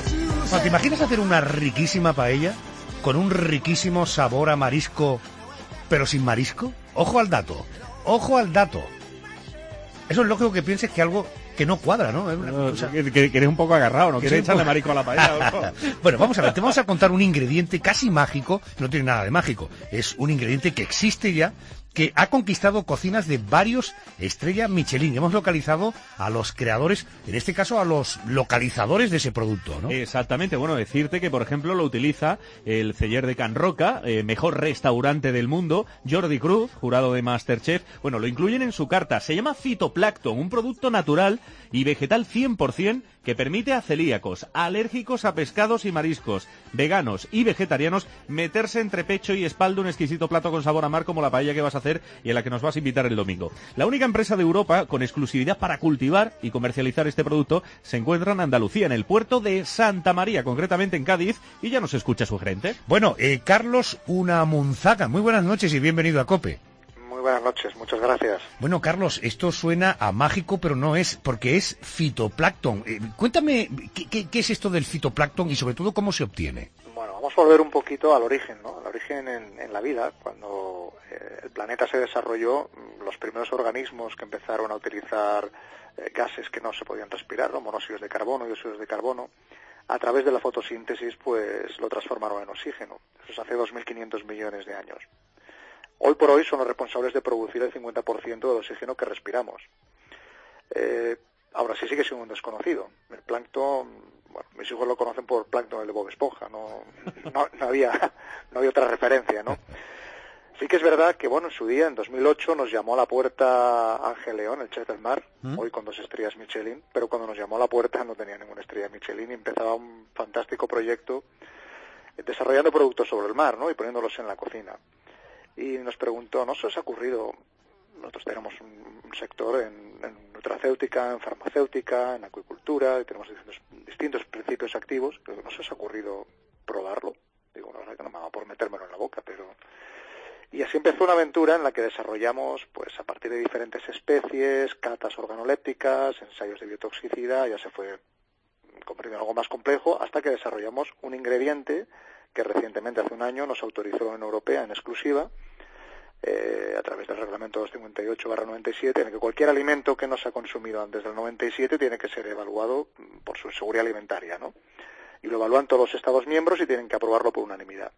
O sea, ¿te imaginas hacer una riquísima paella con un riquísimo sabor a marisco, pero sin marisco? Ojo al dato. Ojo al dato. Eso es lógico que pienses que algo que no cuadra, ¿no? Que eres un poco agarrado, ¿no? Quieres echarle marisco a la paella. Bueno, vamos a ver, te vamos a contar un ingrediente casi mágico, no tiene nada de mágico, es un ingrediente que existe ya, que ha conquistado cocinas de varios estrellas Michelin. Hemos localizado a los creadores, en este caso a los localizadores de ese producto, ¿no? Exactamente, bueno, decirte que por ejemplo lo utiliza el celler de Can Roca, mejor restaurante del mundo, Jordi Cruz, jurado de MasterChef. Bueno, lo incluyen en su carta, se llama Fitoplancton, un producto natural y vegetal 100% que permite a celíacos, alérgicos a pescados y mariscos, veganos y vegetarianos meterse entre pecho y espalda un exquisito plato con sabor a mar como la paella que vas a hacer y en la que nos vas a invitar el domingo. La única empresa de Europa con exclusividad para cultivar y comercializar este producto se encuentra en Andalucía, en el puerto de Santa María, concretamente en Cádiz, y ya nos escucha su gerente. Bueno, Carlos Unamunzaga, muy buenas noches y bienvenido a COPE. Muy buenas noches, muchas gracias. Bueno, Carlos, esto suena a mágico, pero no es, porque es fitoplancton. Cuéntame, ¿qué es esto del fitoplancton y sobre todo cómo se obtiene? Bueno, vamos a volver un poquito al origen, ¿no? Al origen en la vida, cuando el planeta se desarrolló, los primeros organismos que empezaron a utilizar gases que no se podían respirar, ¿no? Monóxidos de carbono y dióxidos de carbono, a través de la fotosíntesis, pues lo transformaron en oxígeno. Eso es hace 2.500 millones de años. Hoy por hoy son los responsables de producir el 50% del oxígeno que respiramos. Ahora sí sigue siendo un desconocido. El plancton, bueno, mis hijos lo conocen por plancton, el de Bob Esponja, no había otra referencia, ¿no? Sí que es verdad que, bueno, en su día, en 2008, nos llamó a la puerta Ángel León, el chef del mar, hoy con 2 estrellas Michelin, pero cuando nos llamó a la puerta no tenía ninguna estrella Michelin y empezaba un fantástico proyecto desarrollando productos sobre el mar, ¿no? Y poniéndolos en la cocina. Y nos preguntó, ¿no se os ha ocurrido? Nosotros tenemos un sector en nutracéutica, en farmacéutica, en acuicultura, y tenemos distintos principios activos. ¿No se os ha ocurrido probarlo? Digo, la verdad que no me va por metérmelo en la boca, pero... Y así empezó una aventura en la que desarrollamos, pues a partir de diferentes especies, catas organolépticas, ensayos de biotoxicidad, ya se fue comprendiendo algo más complejo, hasta que desarrollamos un ingrediente que recientemente, hace un año, nos autorizó la Unión Europea en exclusiva, a través del reglamento 258/97, en el que cualquier alimento que no se ha consumido antes del 97 tiene que ser evaluado por su seguridad alimentaria, ¿no? Y lo evalúan todos los Estados miembros y tienen que aprobarlo por unanimidad.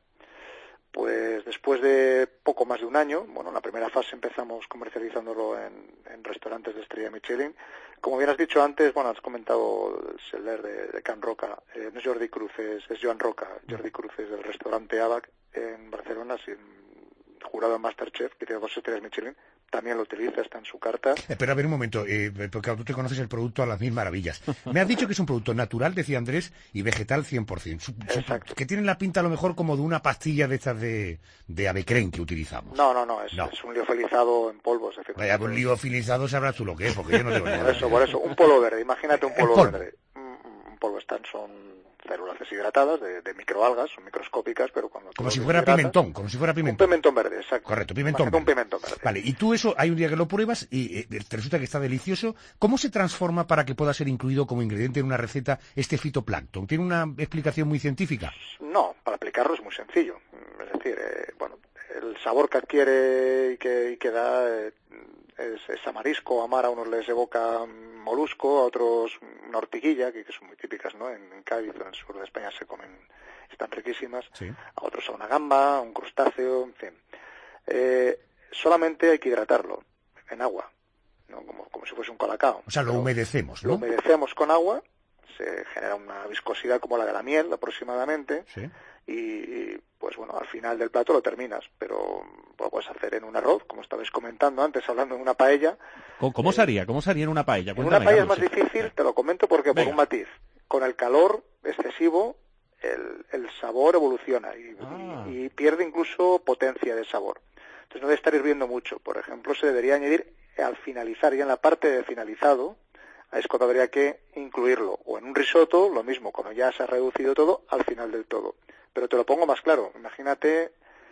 Pues después de poco más de un año, bueno, en la primera fase empezamos comercializándolo en restaurantes de estrella Michelin. Como bien has dicho antes, bueno, has comentado el seller de Can Roca, no es Jordi Cruz, es Joan Roca. Jordi Cruz es del restaurante Abac en Barcelona, jurado en MasterChef, que tiene 2 estrellas Michelin, también lo utiliza, está en su carta. Pero a ver un momento, porque tú te conoces el producto a las mil maravillas. Me has dicho que es un producto natural, decía Andrés, y vegetal 100%. Exacto. Que tiene la pinta a lo mejor como de una pastilla de estas de avecren que utilizamos. No, es un liofilizado en polvos, efectivamente. Vaya, un liofilizado sabrás tú lo que es, porque yo no tengo ni idea. Por eso, un polvo verde, imagínate un polvo verde. Un polvo son células deshidratadas de microalgas, son microscópicas, pero cuando... Como si fuera pimentón. Un pimentón verde, exacto. Correcto, pimentón verde. Un pimentón verde. Vale, y tú eso, hay un día que lo pruebas y te resulta que está delicioso. ¿Cómo se transforma para que pueda ser incluido como ingrediente en una receta este fitoplancton? ¿Tiene una explicación muy científica? No, para aplicarlo es muy sencillo. Es decir, el sabor que adquiere y que da es a marisco, a mar, a unos les evoca molusco, a otros una ortiguilla, que son muy típicas, ¿no? En Cádiz, en el sur de España se comen, están riquísimas. Sí. A otros a una gamba, a un crustáceo, en fin. Solamente hay que hidratarlo en agua, ¿no? Como si fuese un colacao. O sea, lo humedecemos, ¿no? Lo humedecemos con agua, se genera una viscosidad como la de la miel aproximadamente. Sí. Y pues bueno, al final del plato lo terminas, pero lo puedes hacer en un arroz, como estabais comentando antes, hablando de una paella. ¿Cómo se haría? ¿Cómo se haría en una paella? En una paella es más difícil, te lo comento porque por un matiz. Con el calor excesivo, el sabor evoluciona y pierde incluso potencia de sabor. Entonces no debe estar hirviendo mucho. Por ejemplo, se debería añadir al finalizar, ya en la parte de finalizado, es cuando habría que incluirlo. O en un risotto, lo mismo, cuando ya se ha reducido todo, al final del todo. Pero te lo pongo más claro. Imagínate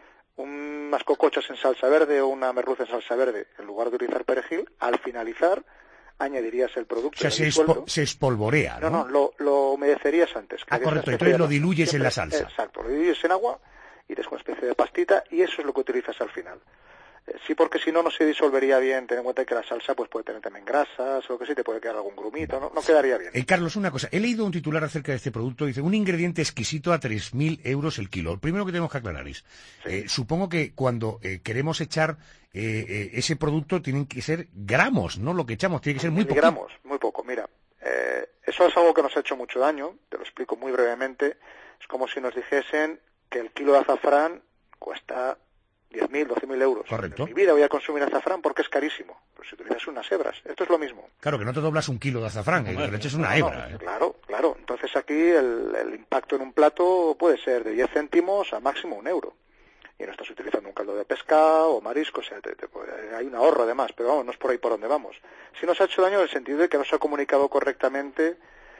unas cocochas en salsa verde o una merluza en salsa verde. En lugar de utilizar perejil, al finalizar añadirías el producto. O sea, se espolvorea, ¿no? No, lo humedecerías antes. Correcto, entonces lo diluyes en la salsa. Exacto, lo diluyes en agua y te es una especie de pastita y eso es lo que utilizas al final. Sí, porque si no se disolvería bien. Ten en cuenta que la salsa pues puede tener también grasas o que sí, te puede quedar algún grumito, no quedaría bien. Carlos, una cosa, he leído un titular acerca de este producto, dice, un ingrediente exquisito a 3.000 euros el kilo. Lo primero que tenemos que aclarar es, supongo que cuando queremos echar ese producto tienen que ser gramos, ¿no? Lo que echamos tiene que ser muy poco. Gramos, muy poco, mira. Eso es algo que nos ha hecho mucho daño, te lo explico muy brevemente. Es como si nos dijesen que el kilo de azafrán cuesta 10.000, 12.000 euros. Correcto. En mi vida voy a consumir azafrán porque es carísimo. Pero si utilizas unas hebras, esto es lo mismo. Claro, que no te doblas un kilo de azafrán, que le eches una hebra. Claro. Entonces aquí el impacto en un plato puede ser de 10 céntimos a máximo 1 euro. Y no estás utilizando un caldo de pescado o marisco, o sea, hay un ahorro además, pero vamos, no es por ahí por donde vamos. Sí nos ha hecho daño en el sentido de que no se ha comunicado correctamente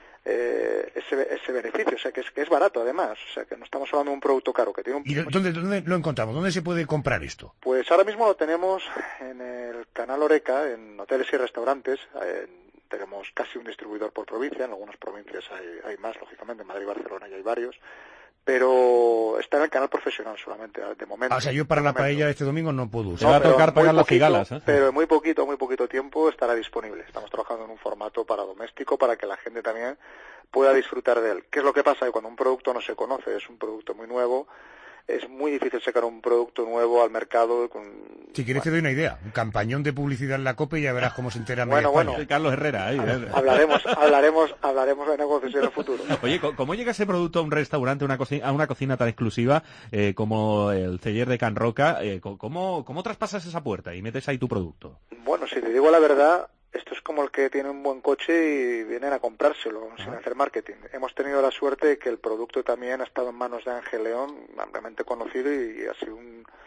ese beneficio, o sea, que es barato además, o sea, que no estamos hablando de un producto caro que tiene un... ¿Y dónde lo encontramos? ¿Dónde se puede comprar esto? Pues ahora mismo lo tenemos en el canal Oreca, en hoteles y restaurantes. Tenemos casi un distribuidor por provincia, en algunas provincias hay más, lógicamente, en Madrid y Barcelona ya hay varios, pero está en el canal profesional solamente, de momento. O sea, yo para la paella de este domingo no puedo usar. Se va a tocar pagar las cigalas. Pero en muy poquito tiempo estará disponible. Estamos trabajando en un formato para doméstico, para que la gente también pueda disfrutar de él. ¿Qué es lo que pasa? Que cuando un producto no se conoce, es un producto muy nuevo, es muy difícil sacar un producto nuevo al mercado. Si quieres te doy una idea, un campañón de publicidad en la COPE y ya verás cómo se entera Bueno, Carlos Herrera. Hablaremos de negocios en el futuro. Oye, ¿cómo llega ese producto a un restaurante, a una cocina tan exclusiva como el celler de Can Roca? ¿Cómo traspasas esa puerta y metes ahí tu producto? Bueno, si te digo la verdad, esto es como el que tiene un buen coche y vienen a comprárselo sin hacer marketing. Hemos tenido la suerte de que el producto también ha estado en manos de Ángel León, ampliamente conocido, y ha sido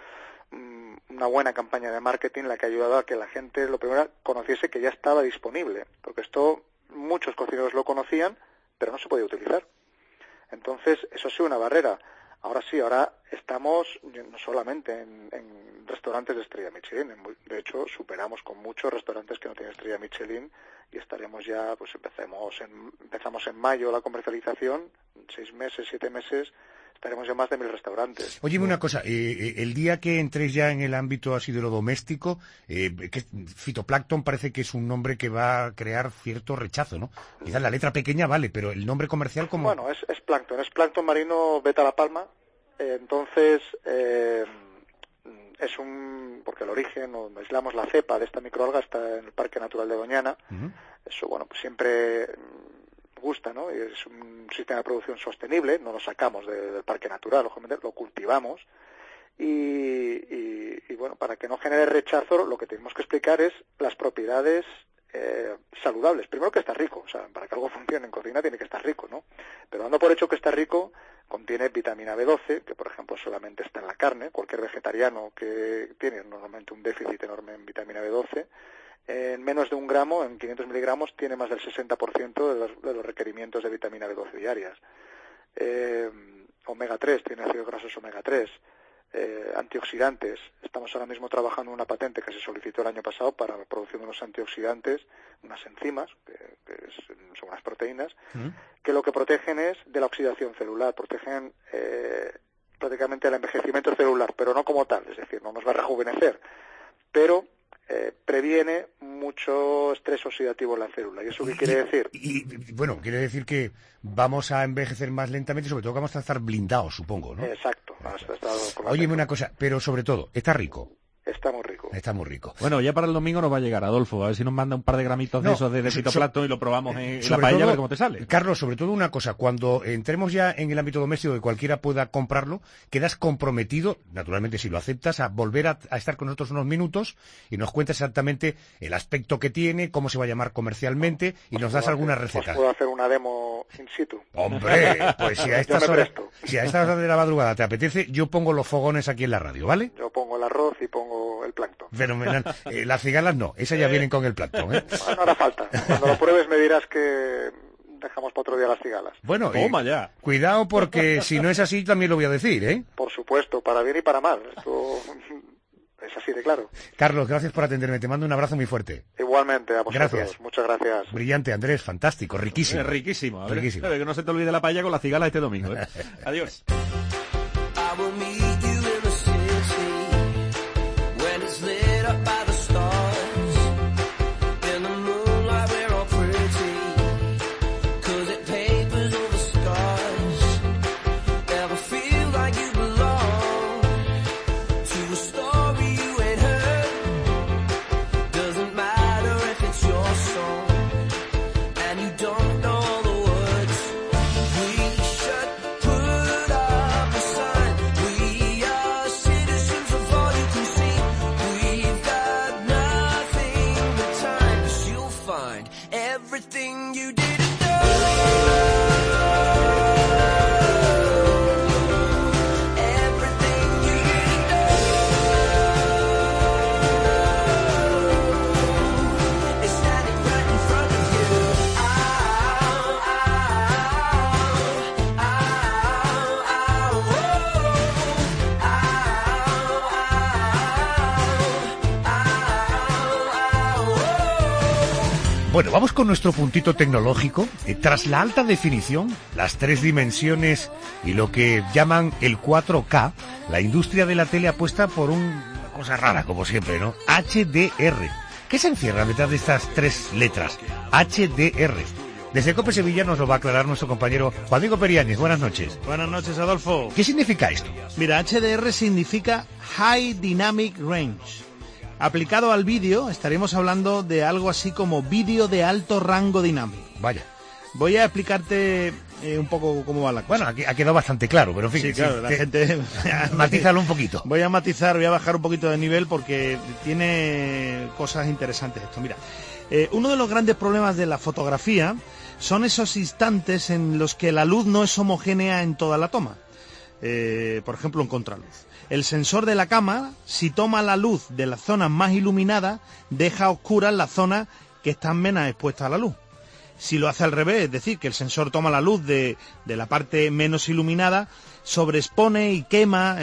una buena campaña de marketing la que ha ayudado a que la gente, lo primero, conociese que ya estaba disponible. Porque esto muchos cocineros lo conocían, pero no se podía utilizar. Entonces, eso ha sido una barrera. Ahora sí, ahora estamos no solamente en restaurantes de estrella Michelin, de hecho superamos con muchos restaurantes que no tienen estrella Michelin y estaremos ya, pues empezamos en mayo la comercialización, 6 meses, 7 meses, estaremos ya más de 1000 restaurantes. Óyeme una cosa, el día que entréis ya en el ámbito así de lo doméstico, que fitoplancton parece que es un nombre que va a crear cierto rechazo, ¿no? Quizás la letra pequeña vale, pero el nombre comercial como... Bueno, es plancton marino beta la palma, entonces es porque el origen, o aislamos la cepa de esta microalga, está en el Parque Natural de Doñana. Eso, bueno, pues siempre gusta, ¿no? Y es un sistema de producción sostenible, no lo sacamos del Parque Natural, lógicamente, lo cultivamos. Y bueno, para que no genere rechazo, lo que tenemos que explicar es las propiedades saludables. Primero, que está rico, o sea, para que algo funcione en cocina tiene que estar rico, ¿no? Pero dando por hecho que está rico, contiene vitamina B12, que por ejemplo solamente está en la carne. Cualquier vegetariano que tiene normalmente un déficit enorme en vitamina B12, en menos de 1 gramo, en 500 miligramos, tiene más del 60% de los requerimientos de vitamina B12 diarias. Omega 3, tiene ácidos grasos omega 3. Antioxidantes, estamos ahora mismo trabajando en una patente que se solicitó el año pasado para la producción de unos antioxidantes, unas enzimas, son unas proteínas, que lo que protegen es de la oxidación celular, protegen prácticamente el envejecimiento celular, pero no como tal, es decir, no nos va a rejuvenecer, pero previene mucho estrés oxidativo en la célula. ¿Y eso qué quiere decir? Bueno, quiere decir que vamos a envejecer más lentamente, sobre todo que vamos a estar blindados, supongo, ¿no? Exacto. Óyeme una cosa, pero sobre todo, ¿está rico? Está muy rico. Está muy rico. Bueno, ya para el domingo nos va a llegar, Adolfo, a ver si nos manda un par de gramitos de esos de fitoplancton y lo probamos en la paella, a ver cómo te sale. Carlos, sobre todo una cosa, cuando entremos ya en el ámbito doméstico que cualquiera pueda comprarlo, quedas comprometido, naturalmente si lo aceptas, a volver a estar con nosotros unos minutos y nos cuentas exactamente el aspecto que tiene, cómo se va a llamar comercialmente y nos das algunas recetas. ¿Puedo hacer una demo in situ? Hombre, pues si a estas horas de la madrugada te apetece, yo pongo los fogones aquí en la radio, ¿vale? Yo pongo el arroz y pongo el plancton. Fenomenal. Las cigalas no, esas ya vienen con el plancton, ¿eh? No hará falta. Cuando lo pruebes me dirás que dejamos para otro día las cigalas. Bueno, toma ya. Cuidado porque si no es así también lo voy a decir, ¿eh? Por supuesto, para bien y para mal. Esto es así de claro. Carlos, gracias por atenderme. Te mando un abrazo muy fuerte. Igualmente, a vosotros. Gracias. Muchas gracias. Brillante, Andrés, fantástico, riquísimo. Riquísimo. A ver, riquísimo. Que no se te olvide la paella con las cigalas este domingo, ¿eh? Adiós. Bueno, vamos con nuestro puntito tecnológico. Tras la alta definición, las 3 dimensiones y lo que llaman el 4K, la industria de la tele apuesta por una cosa rara, como siempre, ¿no? HDR. ¿Qué se encierra detrás de estas 3 letras? HDR. Desde COPE Sevilla nos lo va a aclarar nuestro compañero Juan Diego Periáñez. Buenas noches. Buenas noches, Adolfo. ¿Qué significa esto? Mira, HDR significa High Dynamic Range. Aplicado al vídeo, estaremos hablando de algo así como vídeo de alto rango dinámico. Vaya. Voy a explicarte un poco cómo va la cosa. Bueno, aquí ha quedado bastante claro, pero en fin. Sí, claro, la gente... Matízalo un poquito. Voy a bajar un poquito de nivel porque tiene cosas interesantes esto. Mira, uno de los grandes problemas de la fotografía son esos instantes en los que la luz no es homogénea en toda la toma. Por ejemplo, en contraluz. El sensor de la cámara, si toma la luz de la zona más iluminada, deja oscuras las zonas que están menos expuestas a la luz. Si lo hace al revés, es decir, que el sensor toma la luz de la parte menos iluminada, sobreexpone y quema,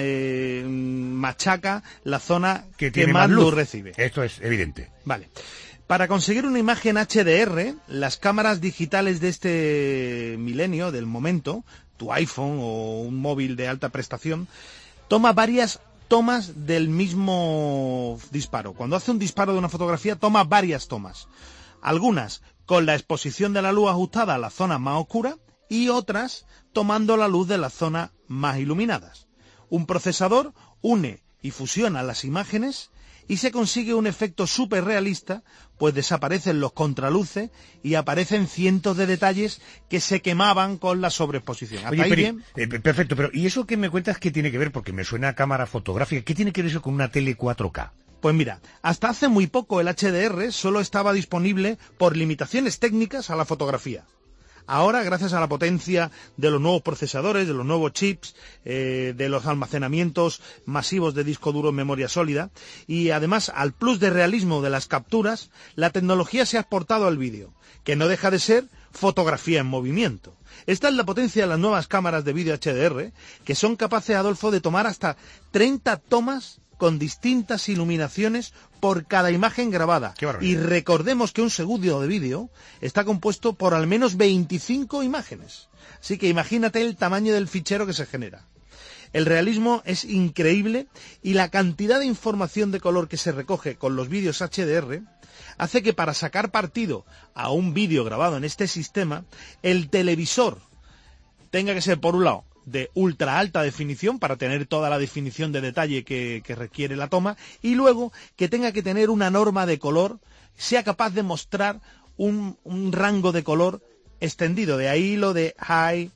machaca la zona que más luz recibe. Esto es evidente. Vale. Para conseguir una imagen HDR, las cámaras digitales de este milenio, del momento, tu iPhone o un móvil de alta prestación, toma varias tomas del mismo disparo. Cuando hace un disparo de una fotografía, toma varias tomas. Algunas con la exposición de la luz ajustada a la zona más oscura y otras tomando la luz de las zonas más iluminadas. Un procesador une y fusiona las imágenes y se consigue un efecto súper realista, pues desaparecen los contraluces y aparecen cientos de detalles que se quemaban con la sobreexposición. Oye, perfecto, pero ¿y eso que me cuentas qué tiene que ver? Porque me suena a cámara fotográfica. ¿Qué tiene que ver eso con una tele 4K? Pues mira, hasta hace muy poco el HDR solo estaba disponible por limitaciones técnicas a la fotografía. Ahora, gracias a la potencia de los nuevos procesadores, de los nuevos chips, de los almacenamientos masivos de disco duro en memoria sólida, y además al plus de realismo de las capturas, la tecnología se ha exportado al vídeo, que no deja de ser fotografía en movimiento. Esta es la potencia de las nuevas cámaras de vídeo HDR, que son capaces, Adolfo, de tomar hasta 30 tomas con distintas iluminaciones por cada imagen grabada. Y recordemos que un segundo de vídeo está compuesto por al menos 25 imágenes. Así que imagínate el tamaño del fichero que se genera. El realismo es increíble y la cantidad de información de color que se recoge con los vídeos HDR hace que para sacar partido a un vídeo grabado en este sistema, el televisor tenga que ser, por un lado, de ultra alta definición para tener toda la definición de detalle que requiere la toma, y luego que tenga que tener una norma de color, sea capaz de mostrar un rango de color extendido. De ahí lo de High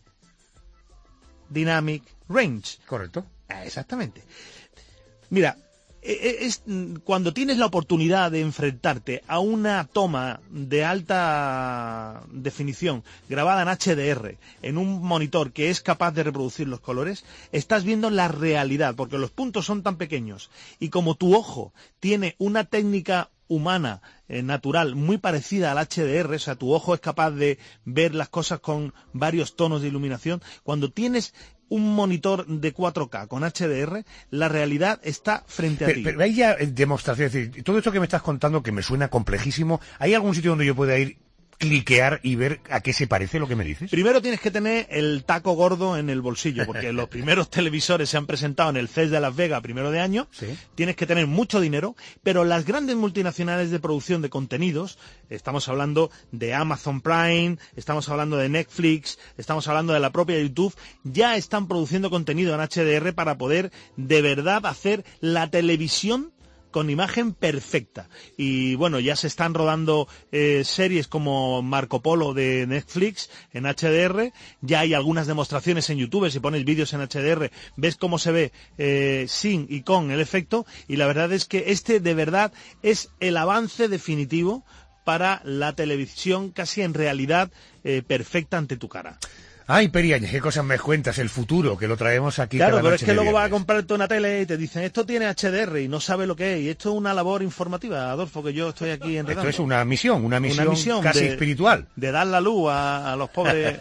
Dynamic Range. Correcto. Exactamente. Mira, cuando tienes la oportunidad de enfrentarte a una toma de alta definición grabada en HDR en un monitor que es capaz de reproducir los colores, estás viendo la realidad, porque los puntos son tan pequeños y como tu ojo tiene una técnica humana, natural, muy parecida al HDR, o sea, tu ojo es capaz de ver las cosas con varios tonos de iluminación. Cuando tienes un monitor de 4K con HDR, la realidad está frente a ti. Pero hay ya demostraciones, es decir, todo esto que me estás contando, que me suena complejísimo, ¿hay algún sitio donde yo pueda ir, cliquear y ver a qué se parece lo que me dices? Primero tienes que tener el taco gordo en el bolsillo, porque los primeros televisores se han presentado en el CES de Las Vegas primero de año. ¿Sí? Tienes que tener mucho dinero, pero las grandes multinacionales de producción de contenidos, estamos hablando de Amazon Prime, estamos hablando de Netflix, estamos hablando de la propia YouTube, ya están produciendo contenido en HDR para poder de verdad hacer la televisión con imagen perfecta. Y bueno, ya se están rodando series como Marco Polo de Netflix en HDR, ya hay algunas demostraciones en YouTube, si pones vídeos en HDR, ves cómo se ve sin y con el efecto, y la verdad es que este de verdad es el avance definitivo para la televisión casi en realidad perfecta ante tu cara. Ay, Periáñez, qué cosas me cuentas, el futuro, que lo traemos aquí. Claro, cada pero noche es que luego de vas a viernes. comprarte una tele y te dicen, esto tiene HDR y no sabe lo que es, y esto es una labor informativa, Adolfo, que yo estoy aquí enredando. Esto es una misión casi espiritual. De dar la luz a los pobres.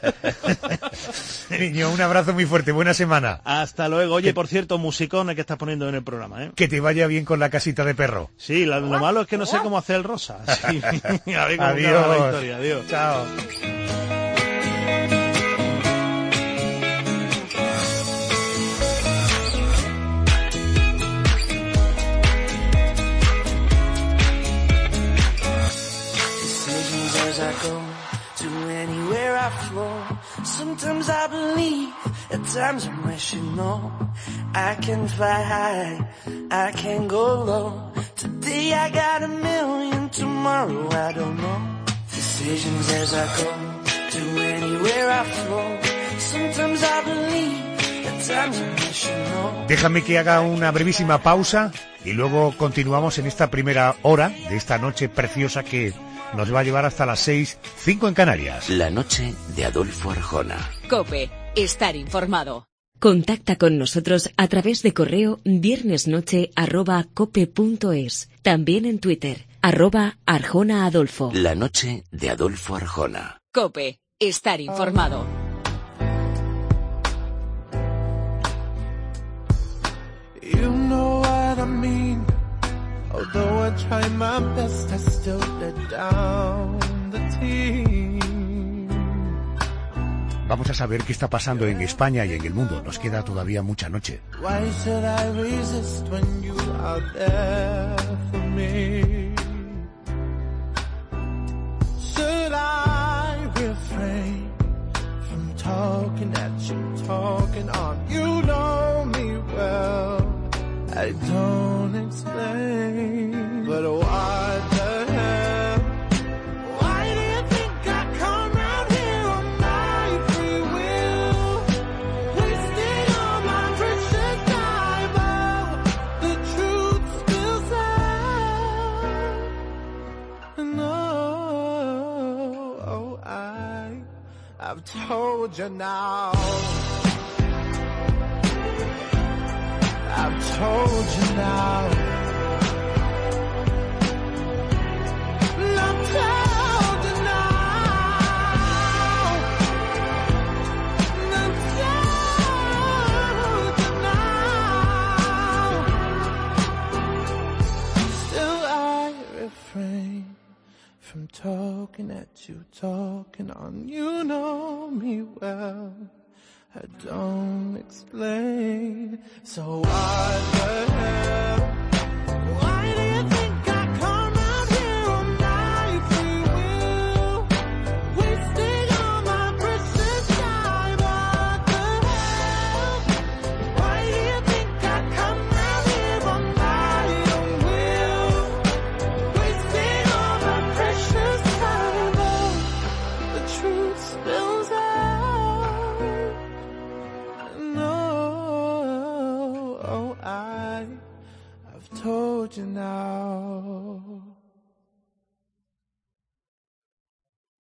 Niño, un abrazo muy fuerte, buena semana. Hasta luego. Oye, por cierto, musicones que estás poniendo en el programa, ¿eh? Que te vaya bien con la casita de perro. Sí, lo malo es que no sé cómo hacer el rosa. Sí. A ver cómo Adiós. acaba la historia. Adiós. Chao. As I go to anywhere I flow, sometimes I believe, at times I'm wishing, no, I can fly high, I can go low. Today I got a million, tomorrow I don't know. Decisions as I go to anywhere I flow, sometimes I believe, at times I'm wishing, no. Déjame que haga una brevísima pausa y luego continuamos en esta primera hora de esta noche preciosa que nos va a llevar hasta las 6:05 en Canarias. La noche de Adolfo Arjona. COPE. Estar informado. Contacta con nosotros a través de correo viernesnoche@cope.es. También en Twitter, @Arjona Adolfo. La noche de Adolfo Arjona. COPE. Estar informado. You know what I mean. Although I try my best, I still let down the team. Vamos a saber qué está pasando en España y en el mundo. Nos queda todavía mucha noche. Why should I resist when you are there for me? Should I refrain from talking at you, talking on? You know me well. I don't explain, but what the hell? Why do you think I come out here on my free will, wasting all my precious time? Oh, the truth spills out, and I've told you now. I've told you now. I've told you now. I've told you now. Still I refrain from talking at you, talking on. You know me well. I don't explain, so what the hell?